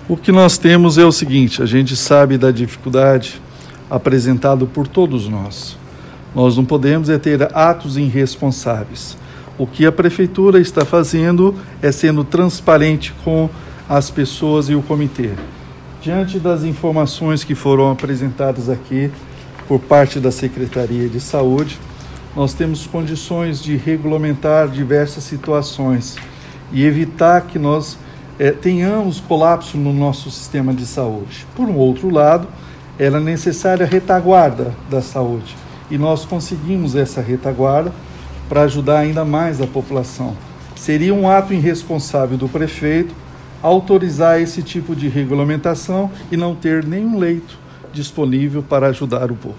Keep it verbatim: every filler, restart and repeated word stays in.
O que nós temos é o seguinte: a gente sabe da dificuldade apresentada por todos nós. Nós não podemos é ter atos irresponsáveis. O que a Prefeitura está fazendo é sendo transparente com as pessoas e o comitê. Diante das informações que foram apresentadas aqui por parte da Secretaria de Saúde, nós temos condições de regulamentar diversas situações e evitar que nós é, tenhamos colapso no nosso sistema de saúde. Por um outro lado, era necessária a retaguarda da saúde e nós conseguimos essa retaguarda para ajudar ainda mais a população. Seria um ato irresponsável do prefeito autorizar esse tipo de regulamentação e não ter nenhum leito disponível para ajudar o povo.